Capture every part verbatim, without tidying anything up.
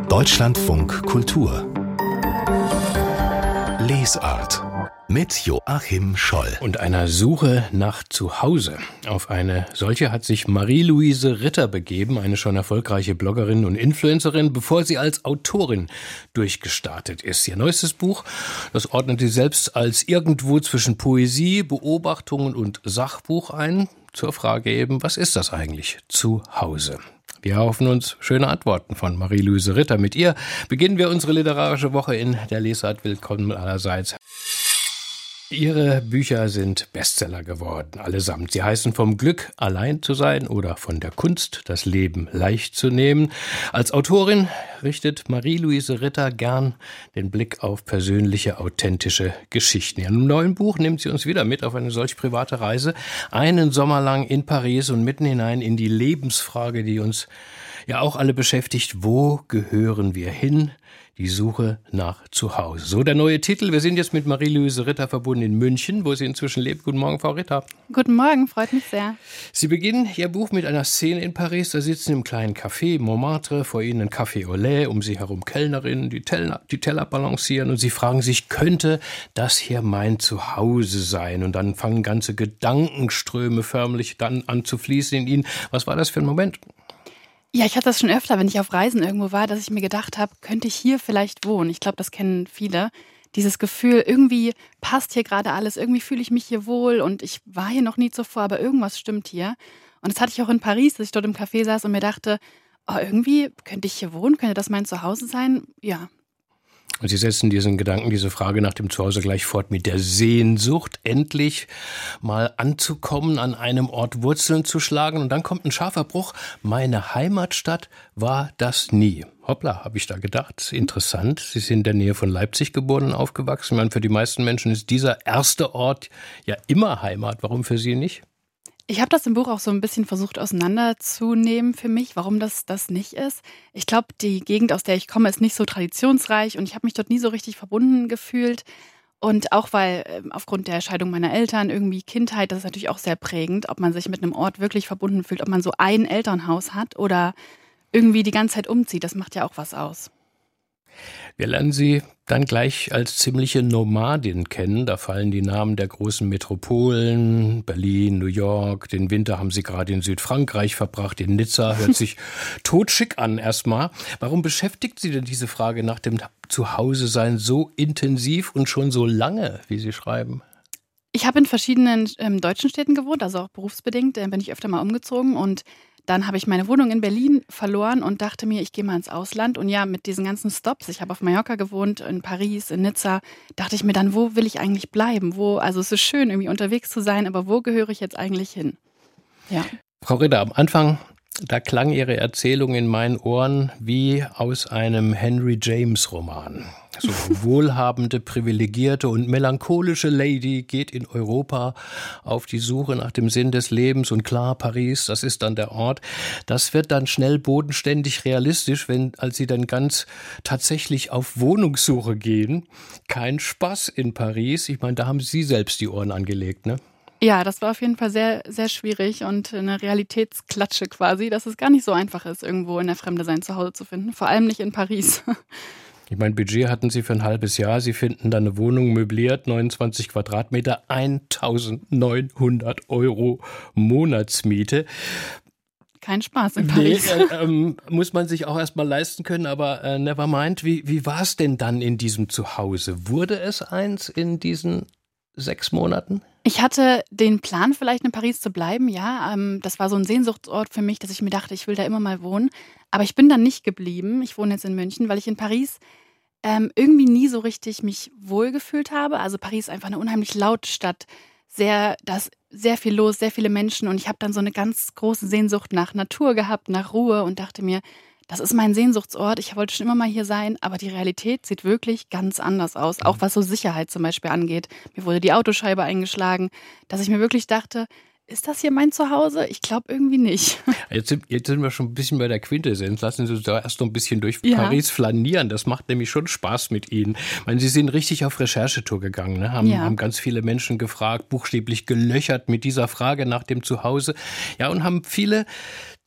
Deutschlandfunk Kultur Lesart mit Joachim Scholl und einer Suche nach Zuhause. Auf eine solche hat sich Marie-Louise Ritter begeben, eine schon erfolgreiche Bloggerin und Influencerin, bevor sie als Autorin durchgestartet ist. Ihr neuestes Buch, das ordnet sie selbst als irgendwo zwischen Poesie, Beobachtungen und Sachbuch ein. Zur Frage eben, was ist das eigentlich? Zuhause. Wir hoffen uns schöne Antworten von Marie-Louise Ritter. Mit ihr beginnen wir unsere literarische Woche in der Lesart. Willkommen allerseits. Ihre Bücher sind Bestseller geworden, allesamt. Sie heißen vom Glück, allein zu sein oder von der Kunst, das Leben leicht zu nehmen. Als Autorin richtet Marie-Louise Ritter gern den Blick auf persönliche, authentische Geschichten. In einem neuen Buch nimmt sie uns wieder mit auf eine solch private Reise. Einen Sommer lang in Paris und mitten hinein in die Lebensfrage, die uns ja auch alle beschäftigt. Wo gehören wir hin? Die Suche nach Zuhause. So der neue Titel. Wir sind jetzt mit Marie-Louise Ritter verbunden in München, wo sie inzwischen lebt. Guten Morgen, Frau Ritter. Guten Morgen, freut mich sehr. Sie beginnen Ihr Buch mit einer Szene in Paris. Da sitzen im kleinen Café Montmartre, vor Ihnen ein Café au lait, um Sie herum Kellnerinnen, die Teller, die Teller balancieren und Sie fragen sich, könnte das hier mein Zuhause sein? Und dann fangen ganze Gedankenströme förmlich dann an zu fließen in Ihnen. Was war das für ein Moment? Ja, ich hatte das schon öfter, wenn ich auf Reisen irgendwo war, dass ich mir gedacht habe, könnte ich hier vielleicht wohnen? Ich glaube, das kennen viele. Dieses Gefühl, irgendwie passt hier gerade alles, irgendwie fühle ich mich hier wohl und ich war hier noch nie zuvor, aber irgendwas stimmt hier. Und das hatte ich auch in Paris, dass ich dort im Café saß und mir dachte, oh, irgendwie könnte ich hier wohnen, könnte das mein Zuhause sein? Ja. Und Sie setzen diesen Gedanken, diese Frage nach dem Zuhause gleich fort mit der Sehnsucht, endlich mal anzukommen, an einem Ort Wurzeln zu schlagen. Und dann kommt ein scharfer Bruch. Meine Heimatstadt war das nie. Hoppla, habe ich da gedacht. Interessant. Sie sind in der Nähe von Leipzig geboren und aufgewachsen. Ich meine, für die meisten Menschen ist dieser erste Ort ja immer Heimat. Warum für Sie nicht? Ich habe das im Buch auch so ein bisschen versucht auseinanderzunehmen für mich, warum das das nicht ist. Ich glaube, die Gegend, aus der ich komme, ist nicht so traditionsreich und ich habe mich dort nie so richtig verbunden gefühlt. Und auch weil äh, aufgrund der Scheidung meiner Eltern irgendwie Kindheit, das ist natürlich auch sehr prägend, ob man sich mit einem Ort wirklich verbunden fühlt, ob man so ein Elternhaus hat oder irgendwie die ganze Zeit umzieht, das macht ja auch was aus. Wir lernen Sie dann gleich als ziemliche Nomadin kennen. Da fallen die Namen der großen Metropolen, Berlin, New York. Den Winter haben Sie gerade in Südfrankreich verbracht, in Nizza. Hört sich totschick an erstmal. Warum beschäftigt Sie denn diese Frage nach dem Zuhause-Sein so intensiv und schon so lange, wie Sie schreiben? Ich habe in verschiedenen ähm, deutschen Städten gewohnt, also auch berufsbedingt, äh, bin ich öfter mal umgezogen und dann habe ich meine Wohnung in Berlin verloren und dachte mir, ich gehe mal ins Ausland. Und ja, mit diesen ganzen Stops, ich habe auf Mallorca gewohnt, in Paris, in Nizza, dachte ich mir dann, wo will ich eigentlich bleiben? Wo, also es ist schön, irgendwie unterwegs zu sein, aber wo gehöre ich jetzt eigentlich hin? Ja. Frau Ritter, am Anfang, da klang Ihre Erzählung in meinen Ohren wie aus einem Henry James Roman. So wohlhabende, privilegierte und melancholische Lady geht in Europa auf die Suche nach dem Sinn des Lebens und klar, Paris, das ist dann der Ort. Das wird dann schnell bodenständig realistisch, wenn, als sie dann ganz tatsächlich auf Wohnungssuche gehen. Kein Spaß in Paris. Ich meine, da haben Sie selbst die Ohren angelegt, ne? Ja, das war auf jeden Fall sehr, sehr schwierig und eine Realitätsklatsche quasi, dass es gar nicht so einfach ist, irgendwo in der Fremde sein Zuhause zu finden. Vor allem nicht in Paris. Ich meine, Budget hatten Sie für ein halbes Jahr. Sie finden dann eine Wohnung möbliert, neunundzwanzig Quadratmeter, eintausendneunhundert Euro Monatsmiete. Kein Spaß in Paris. Nee, äh, ähm, muss man sich auch erstmal leisten können, aber äh, never mind. Wie, wie war es denn dann in diesem Zuhause? Wurde es eins in diesen sechs Monaten? Ich hatte den Plan, vielleicht in Paris zu bleiben, ja. Ähm, das war so ein Sehnsuchtsort für mich, dass ich mir dachte, ich will da immer mal wohnen. Aber ich bin dann nicht geblieben. Ich wohne jetzt in München, weil ich in Paris ähm, irgendwie nie so richtig mich wohlgefühlt habe. Also Paris ist einfach eine unheimlich laute Stadt. Sehr, da ist sehr viel los, sehr viele Menschen. Und ich habe dann so eine ganz große Sehnsucht nach Natur gehabt, nach Ruhe und dachte mir, das ist mein Sehnsuchtsort. Ich wollte schon immer mal hier sein, aber die Realität sieht wirklich ganz anders aus. Auch was so Sicherheit zum Beispiel angeht. Mir wurde die Autoscheibe eingeschlagen, dass ich mir wirklich dachte, ist das hier mein Zuhause? Ich glaube irgendwie nicht. Jetzt sind, jetzt sind wir schon ein bisschen bei der Quintessenz. Lassen Sie uns da erst noch ein bisschen durch Ja. Paris flanieren. Das macht nämlich schon Spaß mit Ihnen. Ich meine, Sie sind richtig auf Recherchetour gegangen, ne? haben, Ja. haben ganz viele Menschen gefragt, buchstäblich gelöchert mit dieser Frage nach dem Zuhause. Ja, und haben viele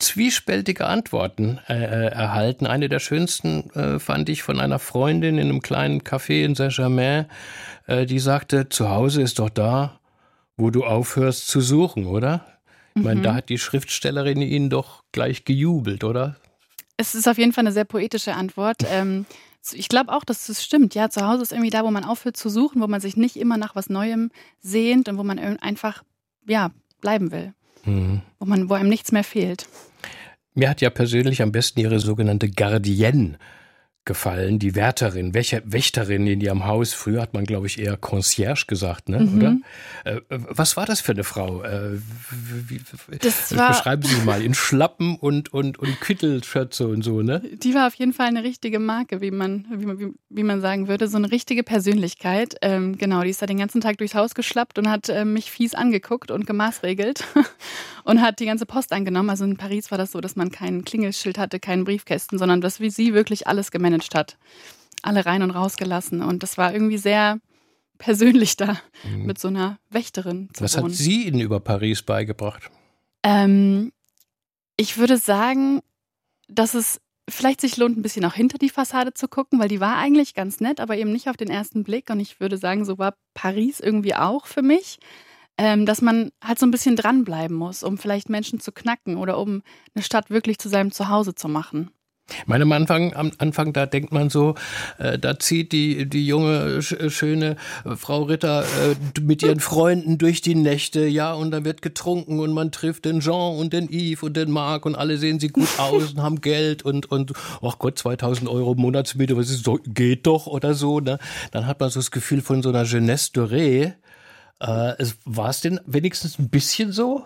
zwiespältige Antworten äh, erhalten. Eine der schönsten äh, fand ich von einer Freundin in einem kleinen Café in Saint-Germain, äh, die sagte, zu Hause ist doch da, wo du aufhörst zu suchen, oder? Ich meine, mhm. da hat die Schriftstellerin Ihnen doch gleich gejubelt, oder? Es ist auf jeden Fall eine sehr poetische Antwort. Ähm, ich glaube auch, dass das stimmt. Ja, zu Hause ist irgendwie da, wo man aufhört zu suchen, wo man sich nicht immer nach was Neuem sehnt und wo man einfach ja, bleiben will. Mhm. Wo man, wo einem nichts mehr fehlt. Mir hat ja persönlich am besten Ihre sogenannte Gardienne gefallen, die Wärterin, Wächterin in ihrem Haus. Früher hat man, glaube ich, eher Concierge gesagt, ne? Mhm. Oder? Äh, was war das für eine Frau? Äh, wie, das war, beschreiben Sie mal, in Schlappen und, und, und Kittelschürze und so, ne? Die war auf jeden Fall eine richtige Marke, wie man, wie, wie man sagen würde, so eine richtige Persönlichkeit. Ähm, genau, die ist da den ganzen Tag durchs Haus geschlappt und hat äh, mich fies angeguckt und gemaßregelt und hat die ganze Post angenommen. Also in Paris war das so, dass man kein Klingelschild hatte, keinen Briefkästen, sondern dass wie sie wirklich alles gemanagt hat. Alle rein und rausgelassen. Und das war irgendwie sehr persönlich da, mhm. mit so einer Wächterin zu Was wohnen. hat sie Ihnen über Paris beigebracht? Ähm, ich würde sagen, dass es vielleicht sich lohnt, ein bisschen auch hinter die Fassade zu gucken, weil die war eigentlich ganz nett, aber eben nicht auf den ersten Blick. Und ich würde sagen, so war Paris irgendwie auch für mich. Ähm, dass man halt so ein bisschen dranbleiben muss, um vielleicht Menschen zu knacken oder um eine Stadt wirklich zu seinem Zuhause zu machen. Ich meine, am Anfang, am Anfang, da denkt man so, äh, da zieht die, die junge, sch- schöne Frau Ritter äh, mit ihren Freunden durch die Nächte, ja, und dann wird getrunken und man trifft den Jean und den Yves und den Marc und alle sehen sie gut aus und haben Geld und, und, ach Gott, zweitausend Euro Monatsmiete, was ist so, geht doch oder so, ne? Dann hat man so das Gefühl von so einer Jeunesse dorée. Äh, war es denn wenigstens ein bisschen so?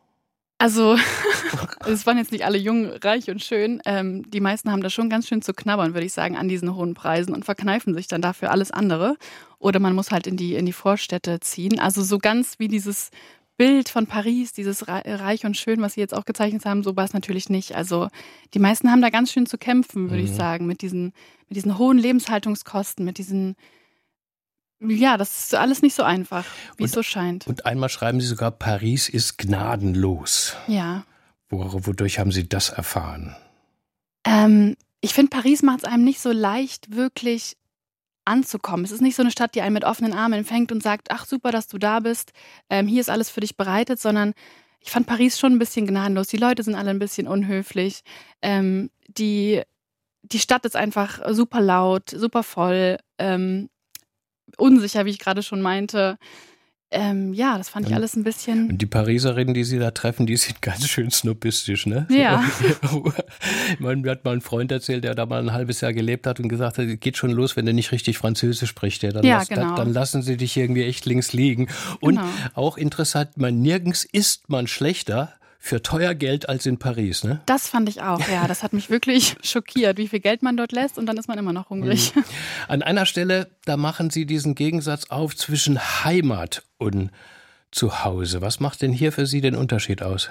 Also, es waren jetzt nicht alle jung, reich und schön. Ähm, die meisten haben da schon ganz schön zu knabbern, würde ich sagen, an diesen hohen Preisen und verkneifen sich dann dafür alles andere. Oder man muss halt in die, in die Vorstädte ziehen. Also so ganz wie dieses Bild von Paris, dieses Reich und Schön, was Sie jetzt auch gezeichnet haben, so war es natürlich nicht. Also die meisten haben da ganz schön zu kämpfen, würde mhm. ich sagen, mit diesen, mit diesen hohen Lebenshaltungskosten, mit diesen... Ja, das ist alles nicht so einfach, wie und, es so scheint. Und einmal schreiben Sie sogar, Paris ist gnadenlos. Ja. Wo, wodurch haben Sie das erfahren? Ähm, ich finde, Paris macht es einem nicht so leicht, wirklich anzukommen. Es ist nicht so eine Stadt, die einen mit offenen Armen empfängt und sagt, ach super, dass du da bist, ähm, hier ist alles für dich bereitet, sondern ich fand Paris schon ein bisschen gnadenlos. Die Leute sind alle ein bisschen unhöflich. Ähm, die, die Stadt ist einfach super laut, super voll, ähm, unsicher, wie ich gerade schon meinte. Ähm, ja, das fand ich alles ein bisschen... Und die Pariserinnen, die Sie da treffen, die sind ganz schön snobistisch, ne? Ja. Ich meine, mir hat mal ein Freund erzählt, der da mal ein halbes Jahr gelebt hat und gesagt hat, geht schon los, wenn du nicht richtig Französisch sprichst. Ja, dann, ja, lass, genau. dann, dann lassen sie dich irgendwie echt links liegen. Und genau. auch interessant, man, nirgends isst man schlechter für teuer Geld als in Paris, ne? Das fand ich auch, ja. Das hat mich wirklich schockiert, wie viel Geld man dort lässt und dann ist man immer noch hungrig. Mhm. An einer Stelle, da machen Sie diesen Gegensatz auf zwischen Heimat und Zuhause. Was macht denn hier für Sie den Unterschied aus?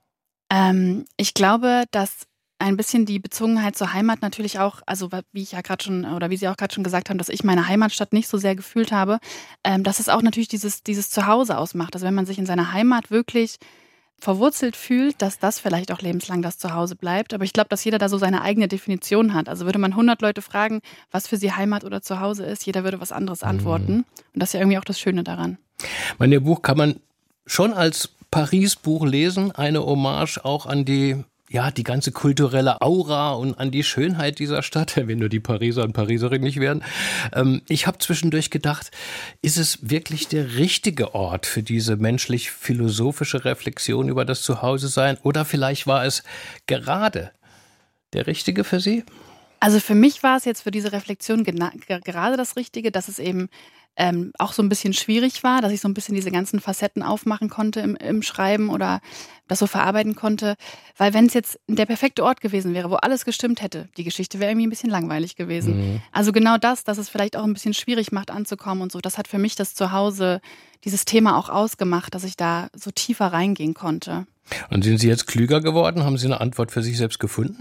Ähm, ich glaube, dass ein bisschen die Bezogenheit zur Heimat natürlich auch, also wie ich ja gerade schon, oder wie Sie auch gerade schon gesagt haben, dass ich meine Heimatstadt nicht so sehr gefühlt habe, ähm, dass es auch natürlich dieses, dieses Zuhause ausmacht. Also wenn man sich in seiner Heimat wirklich verwurzelt fühlt, dass das vielleicht auch lebenslang das Zuhause bleibt. Aber ich glaube, dass jeder da so seine eigene Definition hat. Also würde man hundert Leute fragen, was für sie Heimat oder Zuhause ist, jeder würde was anderes antworten. Und das ist ja irgendwie auch das Schöne daran. Mein Ihr Buch kann man schon als Paris-Buch lesen, eine Hommage auch an die, ja, die ganze kulturelle Aura und an die Schönheit dieser Stadt, wenn nur die Pariser und Pariserinnen nicht wären. Ähm, ich habe zwischendurch gedacht, ist es wirklich der richtige Ort für diese menschlich-philosophische Reflexion über das Zuhause-Sein? Oder vielleicht war es gerade der richtige für Sie? Also für mich war es jetzt für diese Reflexion gena- gerade das Richtige, dass es eben ähm, auch so ein bisschen schwierig war, dass ich so ein bisschen diese ganzen Facetten aufmachen konnte im, im Schreiben oder das so verarbeiten konnte. Weil wenn es jetzt der perfekte Ort gewesen wäre, wo alles gestimmt hätte, die Geschichte wäre irgendwie ein bisschen langweilig gewesen. Mhm. Also genau das, dass es vielleicht auch ein bisschen schwierig macht anzukommen und so, das hat für mich das Zuhause, dieses Thema auch ausgemacht, dass ich da so tiefer reingehen konnte. Und sind Sie jetzt klüger geworden? Haben Sie eine Antwort für sich selbst gefunden?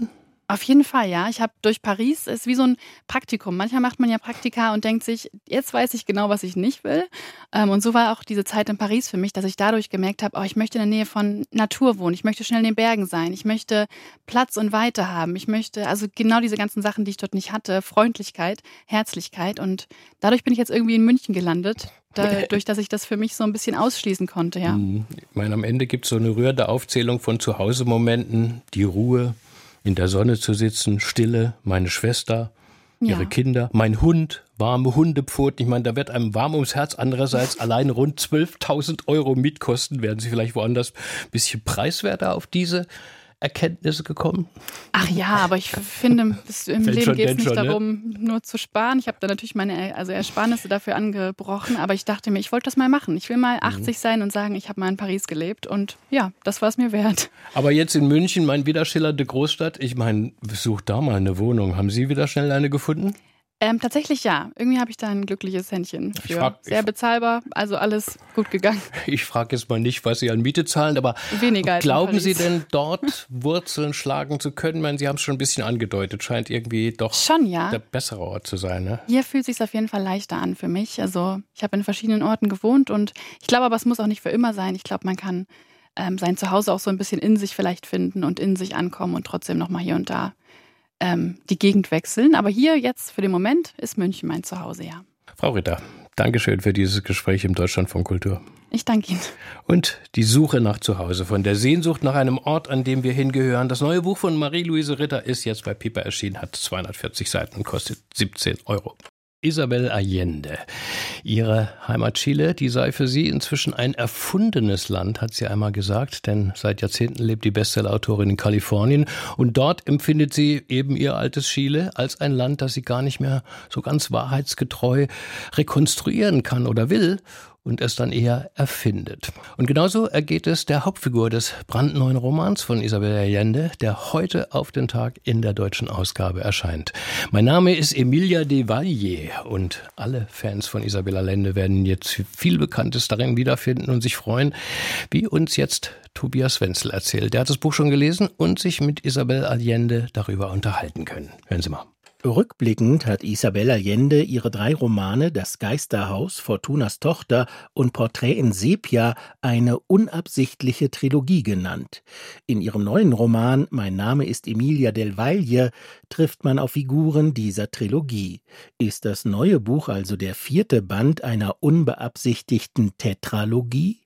Auf jeden Fall, ja. Ich habe durch Paris, ist wie so ein Praktikum. Manchmal macht man ja Praktika und denkt sich, jetzt weiß ich genau, was ich nicht will. Ähm, und so war auch diese Zeit in Paris für mich, dass ich dadurch gemerkt habe, oh, ich möchte in der Nähe von Natur wohnen. Ich möchte schnell in den Bergen sein. Ich möchte Platz und Weite haben. Ich möchte, also genau diese ganzen Sachen, die ich dort nicht hatte. Freundlichkeit, Herzlichkeit. Und dadurch bin ich jetzt irgendwie in München gelandet. Dadurch, dass ich das für mich so ein bisschen ausschließen konnte, ja. Ich meine, am Ende gibt es so eine rührende Aufzählung von Zuhause-Momenten, die Ruhe, in der Sonne zu sitzen, Stille, meine Schwester, ihre Ja. Kinder, mein Hund, warme Hundepfoten. Ich meine, da wird einem warm ums Herz. Andererseits allein rund zwölftausend Euro Mietkosten. Werden Sie vielleicht woanders ein bisschen preiswerter auf diese Erkenntnisse gekommen? Ach ja, aber ich finde, es- im Wenn Leben schon, geht es denn nicht schon, ne? darum, nur zu sparen. Ich habe da natürlich meine also Ersparnisse dafür angebrochen, aber ich dachte mir, ich wollte das mal machen. Ich will mal achtzig sein und sagen, ich habe mal in Paris gelebt und ja, das war es mir wert. Aber jetzt in München, meine wieder schillernde Großstadt. Ich meine, such da mal eine Wohnung. Haben Sie wieder schnell eine gefunden? Ähm, tatsächlich ja. Irgendwie habe ich da ein glückliches Händchen für. Ich frag- ich- Sehr bezahlbar, also alles gut gegangen. Ich frage jetzt mal nicht, was Sie an Miete zahlen, aber Weniger als in glauben Sie Paris. denn, dort Wurzeln schlagen zu können? Ich meine, Sie haben es schon ein bisschen angedeutet. Scheint irgendwie doch Schon, ja. der bessere Ort zu sein, ne? Hier fühlt es sich auf jeden Fall leichter an für mich. Also ich habe in verschiedenen Orten gewohnt und ich glaube aber, es muss auch nicht für immer sein. Ich glaube, man kann ähm, sein Zuhause auch so ein bisschen in sich vielleicht finden und in sich ankommen und trotzdem nochmal hier und da ähm, die Gegend wechseln. Aber hier jetzt für den Moment ist München mein Zuhause, ja. Frau Ritter, Dankeschön für dieses Gespräch im Deutschlandfunk Kultur. Ich danke Ihnen. Und die Suche nach Zuhause, von der Sehnsucht nach einem Ort, an dem wir hingehören. Das neue Buch von Marie-Louise Ritter ist jetzt bei Piper erschienen, hat zweihundertvierzig Seiten und kostet siebzehn Euro. Isabel Allende. Ihre Heimat Chile, die sei für sie inzwischen ein erfundenes Land, hat sie einmal gesagt, denn seit Jahrzehnten lebt die Bestsellerautorin in Kalifornien und dort empfindet sie eben ihr altes Chile als ein Land, das sie gar nicht mehr so ganz wahrheitsgetreu rekonstruieren kann oder will und es dann eher erfindet. Und genauso ergeht es der Hauptfigur des brandneuen Romans von Isabel Allende, der heute auf den Tag in der deutschen Ausgabe erscheint. Mein Name ist Emilia de Valle und alle Fans von Isabel Allende werden jetzt viel Bekanntes darin wiederfinden und sich freuen, wie uns jetzt Tobias Wenzel erzählt. Der hat das Buch schon gelesen und sich mit Isabel Allende darüber unterhalten können. Hören Sie mal. Rückblickend hat Isabel Allende ihre drei Romane Das Geisterhaus, Fortunas Tochter und Porträt in Sepia eine unabsichtliche Trilogie genannt. In ihrem neuen Roman Mein Name ist Emilia del Valle trifft man auf Figuren dieser Trilogie. Ist das neue Buch also der vierte Band einer unbeabsichtigten Tetralogie?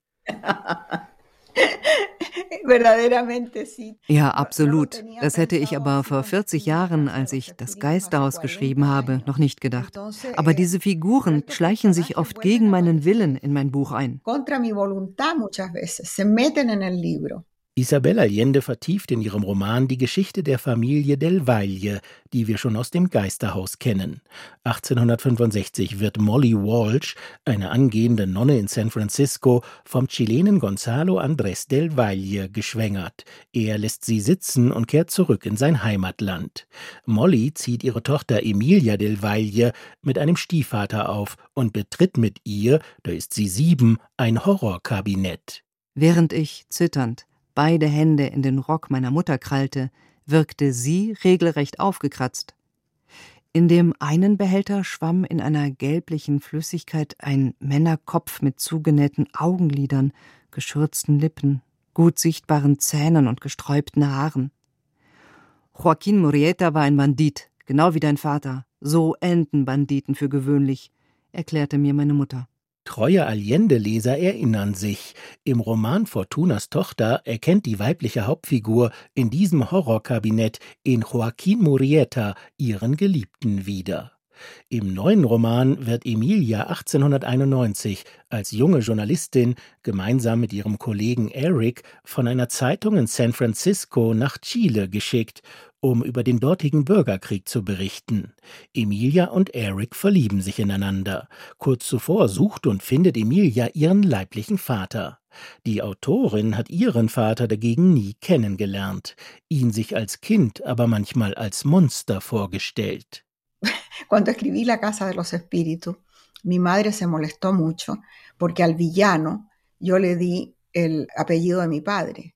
Ja, absolut. Das hätte ich aber vor vierzig Jahren, als ich Das Geisterhaus geschrieben habe, noch nicht gedacht. Aber diese Figuren schleichen sich oft gegen meinen Willen in mein Buch ein. Isabel Allende vertieft in ihrem Roman die Geschichte der Familie del Valle, die wir schon aus dem Geisterhaus kennen. achtzehnhundertfünfundsechzig wird Molly Walsh, eine angehende Nonne in San Francisco, vom Chilenen Gonzalo Andrés del Valle geschwängert. Er lässt sie sitzen und kehrt zurück in sein Heimatland. Molly zieht ihre Tochter Emilia del Valle mit einem Stiefvater auf und betritt mit ihr, da ist sie sieben, ein Horrorkabinett. Während ich zitternd beide Hände in den Rock meiner Mutter krallte, wirkte sie regelrecht aufgekratzt. In dem einen Behälter schwamm in einer gelblichen Flüssigkeit ein Männerkopf mit zugenähten Augenlidern, geschürzten Lippen, gut sichtbaren Zähnen und gesträubten Haaren. Joaquín Murrieta war ein Bandit, genau wie dein Vater. So enden Banditen für gewöhnlich, erklärte mir meine Mutter. Treue Allende-Leser erinnern sich. Im Roman Fortunas Tochter erkennt die weibliche Hauptfigur in diesem Horrorkabinett in Joaquín Murrieta ihren Geliebten wieder. Im neuen Roman wird Emilia achtzehnhunderteinundneunzig als junge Journalistin gemeinsam mit ihrem Kollegen Eric von einer Zeitung in San Francisco nach Chile geschickt, um über den dortigen Bürgerkrieg zu berichten. Emilia und Eric verlieben sich ineinander. Kurz zuvor sucht und findet Emilia ihren leiblichen Vater. Die Autorin hat ihren Vater dagegen nie kennengelernt, ihn sich als Kind aber manchmal als Monster vorgestellt. Cuando escribí La Casa de los Espíritus, mi madre se molestó mucho porque al villano yo le di el apellido de mi padre.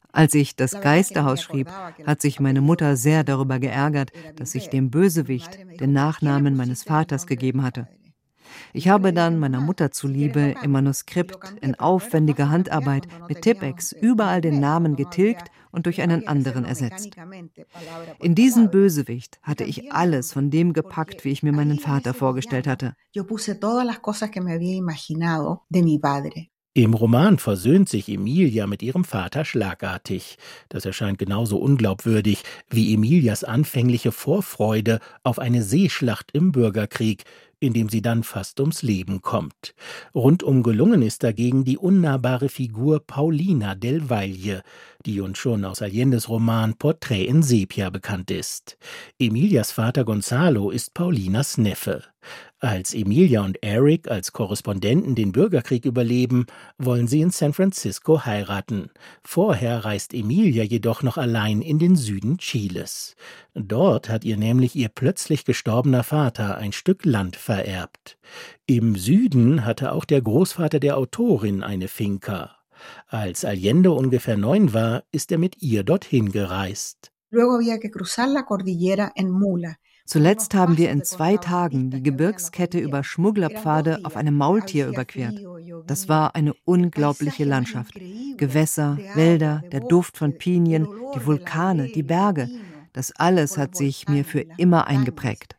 Als ich Das Geisterhaus schrieb, hat sich meine Mutter sehr darüber geärgert, dass ich dem Bösewicht den Nachnamen meines Vaters gegeben hatte. Ich habe dann meiner Mutter zuliebe im Manuskript in aufwendiger Handarbeit mit Tippex überall den Namen getilgt und durch einen anderen ersetzt. In diesen Bösewicht hatte ich alles von dem gepackt, wie ich mir meinen Vater vorgestellt hatte. Im Roman versöhnt sich Emilia mit ihrem Vater schlagartig. Das erscheint genauso unglaubwürdig wie Emilias anfängliche Vorfreude auf eine Seeschlacht im Bürgerkrieg, in dem sie dann fast ums Leben kommt. Rundum gelungen ist dagegen die unnahbare Figur Paulina del Valle, die uns schon aus Allendes Roman Porträt in Sepia bekannt ist. Emilias Vater Gonzalo ist Paulinas Neffe. Als Emilia und Eric als Korrespondenten den Bürgerkrieg überleben, wollen sie in San Francisco heiraten. Vorher reist Emilia jedoch noch allein in den Süden Chiles. Dort hat ihr nämlich ihr plötzlich gestorbener Vater ein Stück Land vererbt. Im Süden hatte auch der Großvater der Autorin eine Finca. Als Allende ungefähr neun war, ist er mit ihr dorthin gereist. Luego había que cruzar la cordillera en mula. Zuletzt haben wir in zwei Tagen die Gebirgskette über Schmugglerpfade auf einem Maultier überquert. Das war eine unglaubliche Landschaft. Gewässer, Wälder, der Duft von Pinien, die Vulkane, die Berge. Das alles hat sich mir für immer eingeprägt.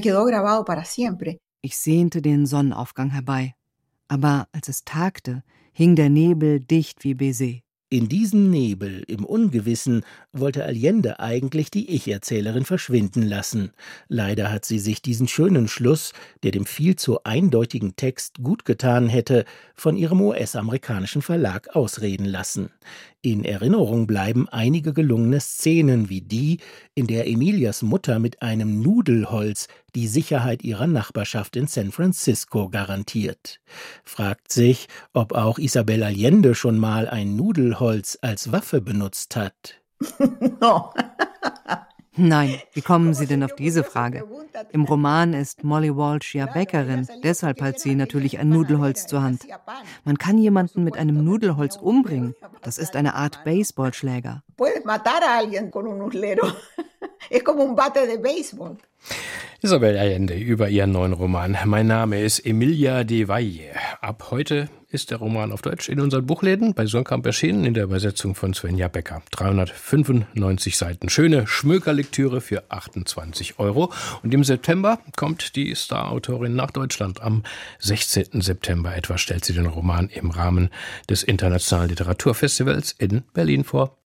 Ich sehnte den Sonnenaufgang herbei. Aber als es tagte, hing der Nebel dicht wie Baiser. In diesem Nebel, im Ungewissen, wollte Allende eigentlich die Ich-Erzählerin verschwinden lassen. Leider hat sie sich diesen schönen Schluss, der dem viel zu eindeutigen Text gut getan hätte, von ihrem U S-amerikanischen Verlag ausreden lassen. In Erinnerung bleiben einige gelungene Szenen wie die, in der Emilias Mutter mit einem Nudelholz die Sicherheit ihrer Nachbarschaft in San Francisco garantiert. Fragt sich, ob auch Isabel Allende schon mal ein Nudelholz als Waffe benutzt hat. No. Nein, wie kommen Sie denn auf diese Frage? Im Roman ist Molly Walsh ja Bäckerin, deshalb hat sie natürlich ein Nudelholz zur Hand. Man kann jemanden mit einem Nudelholz umbringen. Das ist eine Art Baseballschläger. Isabel Allende über ihren neuen Roman. Mein Name ist Emilia de Valle. Ab heute ist der Roman auf Deutsch in unseren Buchläden bei Suhrkamp erschienen, in der Übersetzung von Svenja Becker. dreihundertfünfundneunzig Seiten. Schöne Schmökerlektüre für achtundzwanzig Euro. Und im September kommt die Star-Autorin nach Deutschland. Am sechzehnten September etwa stellt sie den Roman im Rahmen des Internationalen Literaturfestivals in Berlin vor.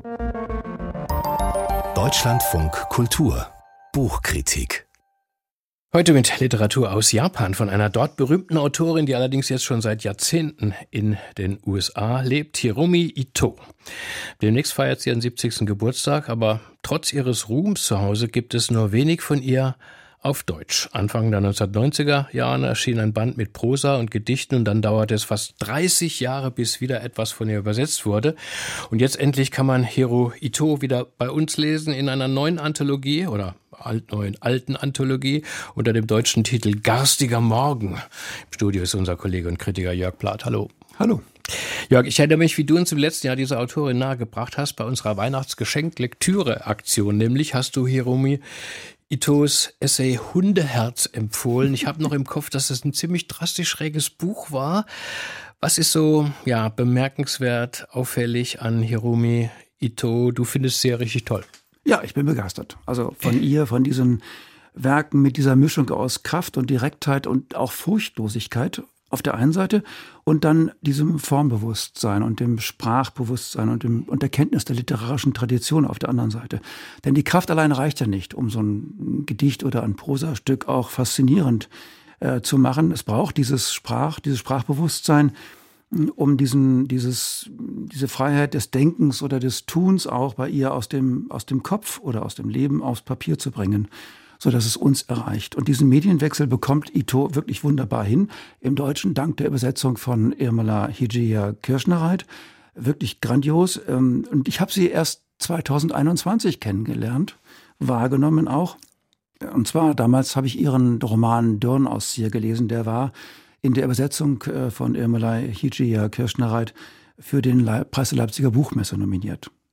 Deutschlandfunk Kultur Buchkritik. Heute mit Literatur aus Japan von einer dort berühmten Autorin, die allerdings jetzt schon seit Jahrzehnten in den U S A lebt, Hiromi Ito. Demnächst feiert sie ihren siebzigsten Geburtstag, aber trotz ihres Ruhms zu Hause gibt es nur wenig von ihr auf Deutsch. Anfang der neunzehnhundertneunziger Jahren erschien ein Band mit Prosa und Gedichten und dann dauerte es fast dreißig Jahre, bis wieder etwas von ihr übersetzt wurde. Und jetzt endlich kann man Hiro Ito wieder bei uns lesen in einer neuen Anthologie oder alt, neuen alten Anthologie unter dem deutschen Titel Garstiger Morgen. Im Studio ist unser Kollege und Kritiker Jörg Plath. Hallo. Hallo. Jörg, ich erinnere mich, wie du uns im letzten Jahr diese Autorin nahegebracht hast bei unserer Weihnachtsgeschenk-Lektüre-Aktion. Nämlich hast du Hiromi Itos Essay Hundeherz empfohlen. Ich habe noch im Kopf, dass es ein ziemlich drastisch schräges Buch war. Was ist so ja, bemerkenswert, auffällig an Hiromi Ito? Du findest sie ja richtig toll. Ja, ich bin begeistert. Also von ihr, von diesen Werken mit dieser Mischung aus Kraft und Direktheit und auch Furchtlosigkeit auf der einen Seite und dann diesem Formbewusstsein und dem Sprachbewusstsein und, dem, und der Kenntnis der literarischen Tradition auf der anderen Seite. Denn die Kraft allein reicht ja nicht, um so ein Gedicht oder ein Prosastück auch faszinierend äh, zu machen. Es braucht dieses Sprach, dieses Sprachbewusstsein, um diesen, dieses, diese Freiheit des Denkens oder des Tuns auch bei ihr aus dem, aus dem Kopf oder aus dem Leben aufs Papier zu bringen, sodass es uns erreicht. Und diesen Medienwechsel bekommt Ito wirklich wunderbar hin. Im Deutschen dank der Übersetzung von Irmela Hijiya Kirschnereit. Wirklich grandios. Und ich habe sie erst zweitausendeinundzwanzig kennengelernt, wahrgenommen auch. Und zwar, damals habe ich ihren Roman Dirnauszieher gelesen. Der war in der Übersetzung von Irmela Hijiya Kirschnereit für den Preis der Leipziger Buchmesse nominiert.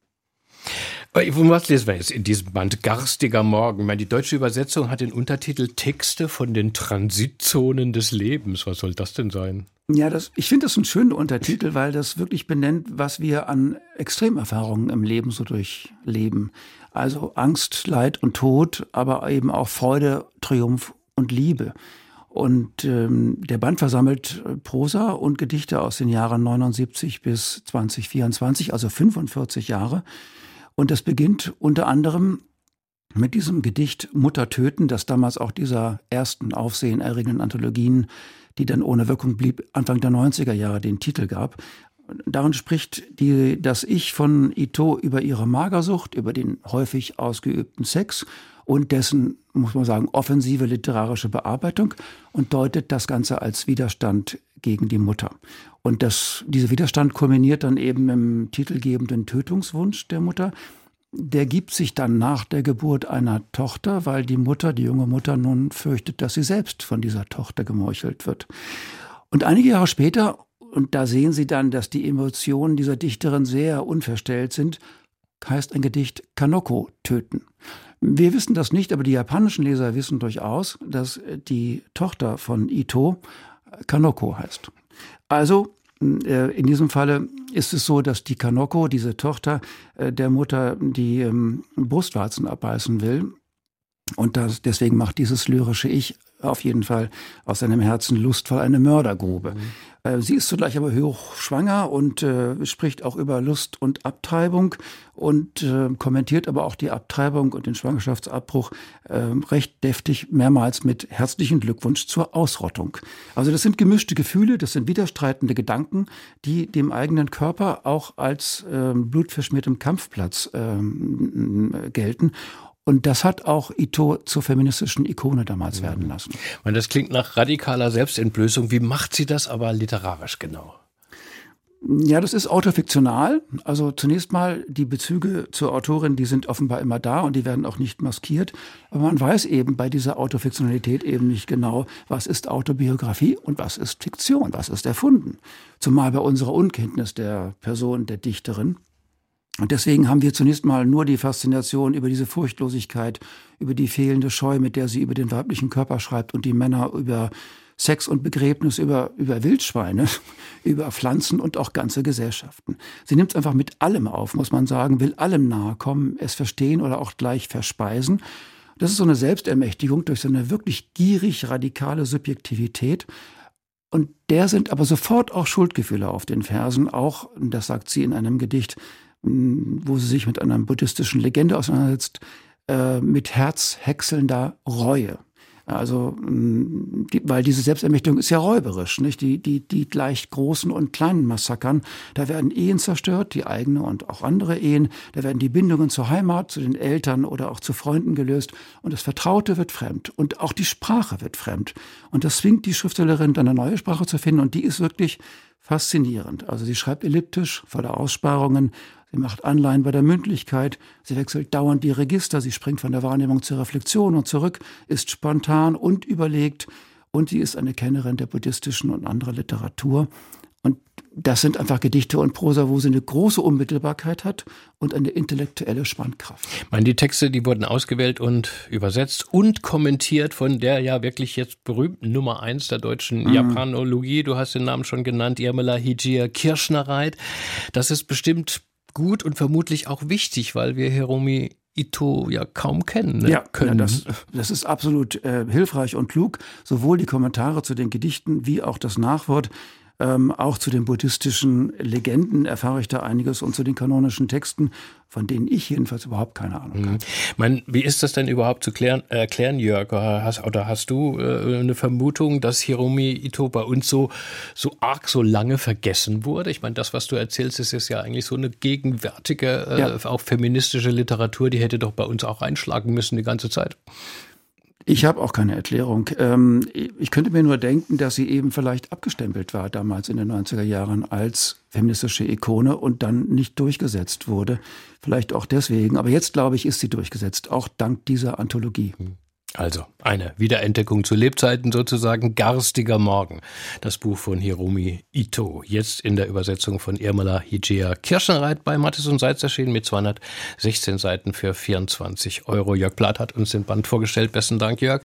Was lesen wir jetzt in diesem Band? Garstiger Morgen. Ich meine, die deutsche Übersetzung hat den Untertitel Texte von den Transitzonen des Lebens. Was soll das denn sein? Ja, das, ich finde das einen schönen Untertitel, weil das wirklich benennt, was wir an Extremerfahrungen im Leben so durchleben. Also Angst, Leid und Tod, aber eben auch Freude, Triumph und Liebe. Und ähm, der Band versammelt Prosa und Gedichte aus den Jahren neunundsiebzig bis zwanzig vierundzwanzig, also fünfundvierzig Jahre. Und das beginnt unter anderem mit diesem Gedicht Mutter töten, das damals auch dieser ersten aufsehenerregenden Anthologien, die dann ohne Wirkung blieb, Anfang der neunziger Jahre den Titel gab. Darin spricht die, das Ich von Ito über ihre Magersucht, über den häufig ausgeübten Sex und dessen, muss man sagen, offensive literarische Bearbeitung und deutet das Ganze als Widerstand gegen die Mutter. Und das, dieser Widerstand kulminiert dann eben im titelgebenden Tötungswunsch der Mutter. Der gibt sich dann nach der Geburt einer Tochter, weil die Mutter, die junge Mutter, nun fürchtet, dass sie selbst von dieser Tochter gemeuchelt wird. Und einige Jahre später, und da sehen Sie dann, dass die Emotionen dieser Dichterin sehr unverstellt sind, heißt ein Gedicht Kanoko töten. Wir wissen das nicht, aber die japanischen Leser wissen durchaus, dass die Tochter von Ito Kanoko heißt. Also in diesem Falle ist es so, dass die Kanoko, diese Tochter der Mutter, die Brustwarzen abbeißen will. Und das, deswegen macht dieses lyrische Ich auf jeden Fall aus seinem Herzen lustvoll eine Mördergrube. Mhm. Sie ist zugleich aber hochschwanger und äh, spricht auch über Lust und Abtreibung und äh, kommentiert aber auch die Abtreibung und den Schwangerschaftsabbruch äh, recht deftig, mehrmals mit herzlichen Glückwunsch zur Ausrottung. Also das sind gemischte Gefühle, das sind widerstreitende Gedanken, die dem eigenen Körper auch als äh, blutverschmiertem Kampfplatz äh, gelten. Und das hat auch Ito zur feministischen Ikone damals mhm. werden lassen. Und das klingt nach radikaler Selbstentblößung. Wie macht sie das aber literarisch genau? Ja, das ist autofiktional. Also zunächst mal die Bezüge zur Autorin, die sind offenbar immer da und die werden auch nicht maskiert. Aber man weiß eben bei dieser Autofiktionalität eben nicht genau, was ist Autobiografie und was ist Fiktion, was ist erfunden. Zumal bei unserer Unkenntnis der Person, der Dichterin. Und deswegen haben wir zunächst mal nur die Faszination über diese Furchtlosigkeit, über die fehlende Scheu, mit der sie über den weiblichen Körper schreibt und die Männer über Sex und Begräbnis, über, über Wildschweine, über Pflanzen und auch ganze Gesellschaften. Sie nimmt es einfach mit allem auf, muss man sagen, will allem nahe kommen, es verstehen oder auch gleich verspeisen. Das ist so eine Selbstermächtigung durch so eine wirklich gierig radikale Subjektivität. Und der sind aber sofort auch Schuldgefühle auf den Fersen, auch, das sagt sie in einem Gedicht, wo sie sich mit einer buddhistischen Legende auseinandersetzt, äh, mit herzhäckselnder Reue. Also, die, weil diese Selbstermächtigung ist ja räuberisch, nicht? Die, die, die gleich großen und kleinen Massakern. Da werden Ehen zerstört, die eigene und auch andere Ehen. Da werden die Bindungen zur Heimat, zu den Eltern oder auch zu Freunden gelöst. Und das Vertraute wird fremd. Und auch die Sprache wird fremd. Und das zwingt die Schriftstellerin, dann eine neue Sprache zu finden. Und die ist wirklich faszinierend. Also sie schreibt elliptisch, voller Aussparungen. Sie macht Anleihen bei der Mündlichkeit, sie wechselt dauernd die Register, sie springt von der Wahrnehmung zur Reflexion und zurück, ist spontan und überlegt und sie ist eine Kennerin der buddhistischen und anderer Literatur. Und das sind einfach Gedichte und Prosa, wo sie eine große Unmittelbarkeit hat und eine intellektuelle Spannkraft. Ich meine, die Texte, die wurden ausgewählt und übersetzt und kommentiert von der ja wirklich jetzt berühmten Nummer eins der deutschen mhm. Japanologie. Du hast den Namen schon genannt, Irmela Hijia Kirschnereit. Das ist bestimmt gut und vermutlich auch wichtig, weil wir Hiromi Ito ja kaum kennen. Ne? Ja, können. Ja, das, das ist absolut äh, hilfreich und klug. Sowohl die Kommentare zu den Gedichten wie auch das Nachwort. Ähm, auch zu den buddhistischen Legenden erfahre ich da einiges und zu den kanonischen Texten, von denen ich jedenfalls überhaupt keine Ahnung habe. Mhm. Man, wie ist das denn überhaupt zu klären, erklären, Jörg? Hast, oder hast du äh, eine Vermutung, dass Hiromi Ito bei uns so, so arg so lange vergessen wurde? Ich meine, das, was du erzählst, ist jetzt ja eigentlich so eine gegenwärtige, äh, ja. auch feministische Literatur, die hätte doch bei uns auch einschlagen müssen die ganze Zeit. Ich habe auch keine Erklärung. Ich könnte mir nur denken, dass sie eben vielleicht abgestempelt war damals in den neunziger Jahren als feministische Ikone und dann nicht durchgesetzt wurde. Vielleicht auch deswegen. Aber jetzt, glaube ich, ist sie durchgesetzt, auch dank dieser Anthologie. Also eine Wiederentdeckung zu Lebzeiten sozusagen, Garstiger Morgen. Das Buch von Hiromi Ito, jetzt in der Übersetzung von Irmela Higea Kirschenreit bei Mattes und Seitz erschienen mit zweihundertsechzehn Seiten für vierundzwanzig Euro. Jörg Blatt hat uns den Band vorgestellt. Besten Dank, Jörg.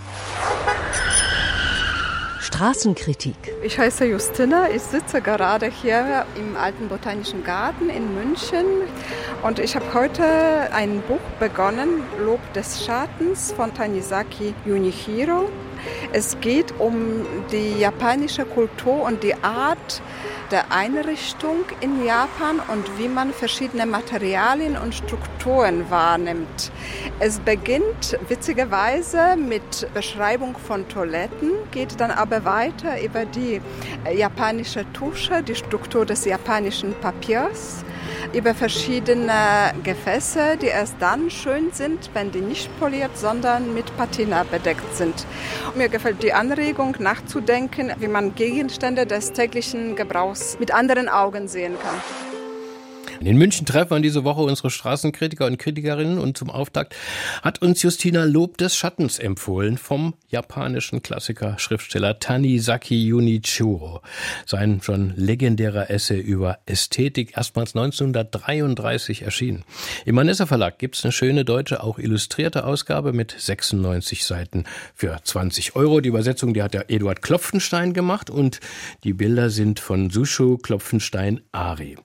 Straßenkritik. Ich heiße Justina, ich sitze gerade hier im Alten Botanischen Garten in München und ich habe heute ein Buch begonnen, Lob des Schattens von Tanizaki Junichiro. Es geht um die japanische Kultur und die Art der Einrichtung in Japan und wie man verschiedene Materialien und Strukturen wahrnimmt. Es beginnt witzigerweise mit Beschreibung von Toiletten, geht dann aber weiter über die japanische Tusche, die Struktur des japanischen Papiers, über verschiedene Gefäße, die erst dann schön sind, wenn die nicht poliert, sondern mit Patina bedeckt sind. Mir gefällt die Anregung, nachzudenken, wie man Gegenstände des täglichen Gebrauchs mit anderen Augen sehen kann. In München treffen wir diese Woche unsere Straßenkritiker und Kritikerinnen und zum Auftakt hat uns Justina Lob des Schattens empfohlen vom japanischen Klassiker Schriftsteller Tanizaki Junichiro. Sein schon legendärer Essay über Ästhetik, erstmals neunzehnhundertdreiunddreißig erschienen. Im Manessa Verlag gibt es eine schöne deutsche, auch illustrierte Ausgabe mit sechsundneunzig Seiten für zwanzig Euro. Die Übersetzung, die hat der Eduard Klopfenstein gemacht und die Bilder sind von Susho Klopfenstein-Ari.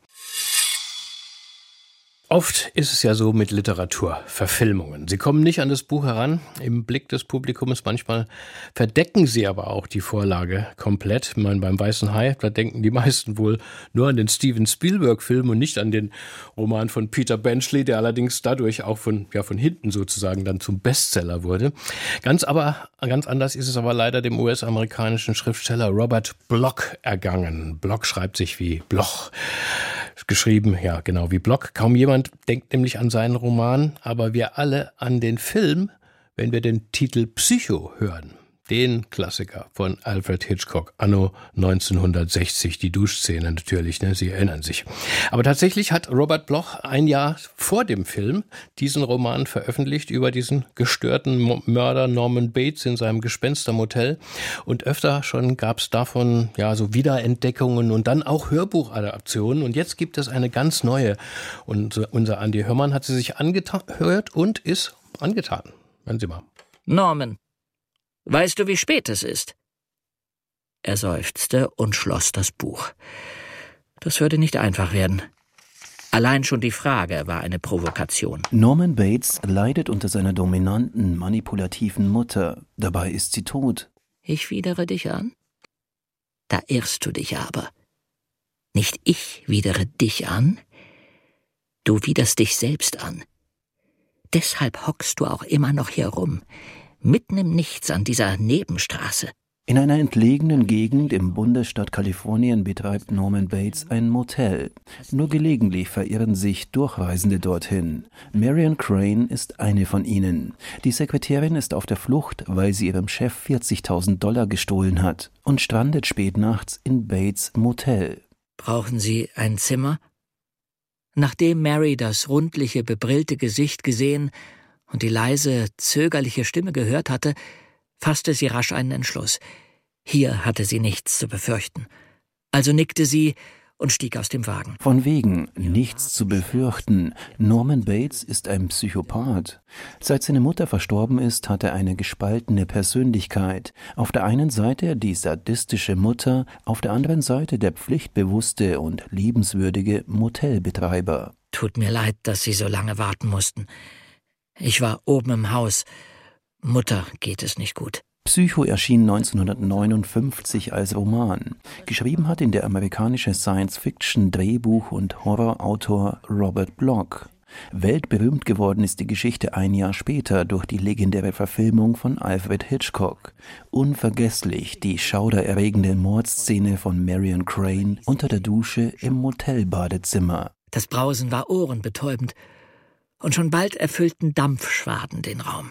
Oft ist es ja so mit Literaturverfilmungen. Sie kommen nicht an das Buch heran, im Blick des Publikums. Manchmal verdecken sie aber auch die Vorlage komplett. Ich meine, beim Weißen Hai, da denken die meisten wohl nur an den Steven Spielberg-Film und nicht an den Roman von Peter Benchley, der allerdings dadurch auch von, ja, von hinten sozusagen dann zum Bestseller wurde. Ganz aber, ganz anders ist es aber leider dem U S-amerikanischen Schriftsteller Robert Bloch ergangen. Bloch schreibt sich wie Bloch. Geschrieben, ja genau, wie Bloch. Kaum jemand denkt nämlich an seinen Roman, aber wir alle an den Film, wenn wir den Titel Psycho hören. Den Klassiker von Alfred Hitchcock, anno neunzehnhundertsechzig, die Duschszene natürlich, ne? Sie erinnern sich. Aber tatsächlich hat Robert Bloch ein Jahr vor dem Film diesen Roman veröffentlicht über diesen gestörten Mörder Norman Bates in seinem Gespenstermotel. Und öfter schon gab es davon ja so Wiederentdeckungen und dann auch Hörbuchadaptionen. Und jetzt gibt es eine ganz neue. Und unser Andi Hörmann hat sie sich angehört und ist angetan. Hören Sie mal. Norman. Weißt du, wie spät es ist? Er seufzte und schloss das Buch. Das würde nicht einfach werden. Allein schon die Frage war eine Provokation. Norman Bates leidet unter seiner dominanten, manipulativen Mutter. Dabei ist sie tot. Ich widere dich an? Da irrst du dich aber. Nicht ich widere dich an, du widerst dich selbst an. Deshalb hockst du auch immer noch hier rum. Mitten im Nichts an dieser Nebenstraße. In einer entlegenen Gegend im Bundesstaat Kalifornien betreibt Norman Bates ein Motel. Nur gelegentlich verirren sich Durchreisende dorthin. Marion Crane ist eine von ihnen. Die Sekretärin ist auf der Flucht, weil sie ihrem Chef vierzigtausend Dollar gestohlen hat und strandet spät nachts in Bates Motel. Brauchen Sie ein Zimmer? Nachdem Mary das rundliche, bebrillte Gesicht gesehen und die leise, zögerliche Stimme gehört hatte, fasste sie rasch einen Entschluss. Hier hatte sie nichts zu befürchten. Also nickte sie und stieg aus dem Wagen. Von wegen nichts zu befürchten. Norman Bates ist ein Psychopath. Seit seine Mutter verstorben ist, hat er eine gespaltene Persönlichkeit. Auf der einen Seite die sadistische Mutter, auf der anderen Seite der pflichtbewusste und liebenswürdige Motelbetreiber. Tut mir leid, dass Sie so lange warten mussten. Ich war oben im Haus. Mutter geht es nicht gut. Psycho erschien neunzehnhundertneunundfünfzig als Roman. Geschrieben hat ihn der amerikanische Science-Fiction-Drehbuch- und Horrorautor Robert Bloch. Weltberühmt geworden ist die Geschichte ein Jahr später durch die legendäre Verfilmung von Alfred Hitchcock. Unvergesslich die schaudererregende Mordszene von Marion Crane unter der Dusche im Motelbadezimmer. Das Brausen war ohrenbetäubend. Und schon bald erfüllten Dampfschwaden den Raum.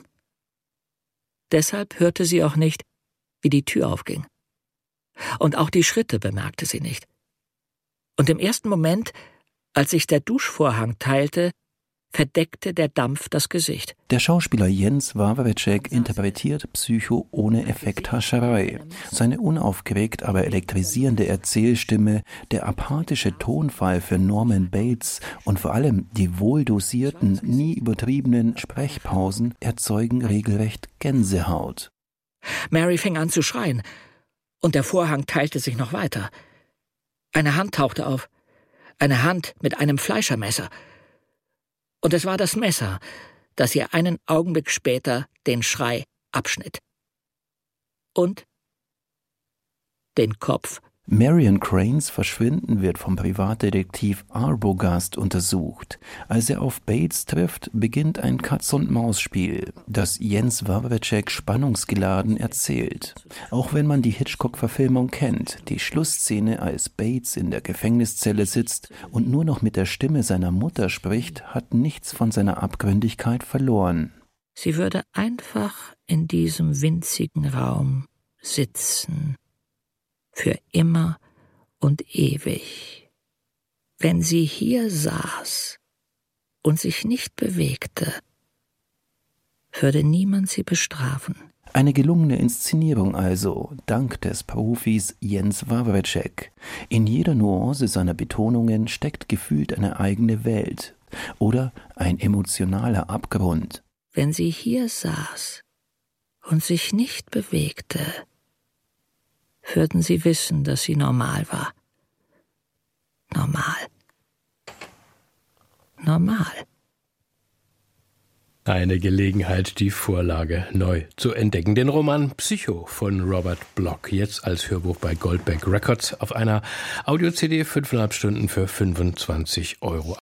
Deshalb hörte sie auch nicht, wie die Tür aufging. Und auch die Schritte bemerkte sie nicht. Und im ersten Moment, als sich der Duschvorhang teilte, verdeckte der Dampf das Gesicht. Der Schauspieler Jens Wawrczeck interpretiert Psycho ohne Effekthascherei. Seine unaufgeregt, aber elektrisierende Erzählstimme, der apathische Tonfall für Norman Bates und vor allem die wohldosierten, nie übertriebenen Sprechpausen erzeugen regelrecht Gänsehaut. Mary fing an zu schreien, und der Vorhang teilte sich noch weiter. Eine Hand tauchte auf, eine Hand mit einem Fleischermesser. Und es war das Messer, das ihr einen Augenblick später den Schrei abschnitt. Und den Kopf. Marion Cranes Verschwinden wird vom Privatdetektiv Arbogast untersucht. Als er auf Bates trifft, beginnt ein Katz-und-Maus-Spiel, das Jens Wawrczeck spannungsgeladen erzählt. Auch wenn man die Hitchcock-Verfilmung kennt, die Schlussszene, als Bates in der Gefängniszelle sitzt und nur noch mit der Stimme seiner Mutter spricht, hat nichts von seiner Abgründigkeit verloren. Sie würde einfach in diesem winzigen Raum sitzen. Für immer und ewig. Wenn sie hier saß und sich nicht bewegte, würde niemand sie bestrafen. Eine gelungene Inszenierung also, dank des Profis Jens Wawrczeck. In jeder Nuance seiner Betonungen steckt gefühlt eine eigene Welt oder ein emotionaler Abgrund. Wenn sie hier saß und sich nicht bewegte, würden sie wissen, dass sie normal war. Normal. Normal. Eine Gelegenheit, die Vorlage neu zu entdecken. Den Roman Psycho von Robert Bloch, jetzt als Hörbuch bei Goldberg Records auf einer Audio-C D, fünfeinhalb Stunden für fünfundzwanzig Euro.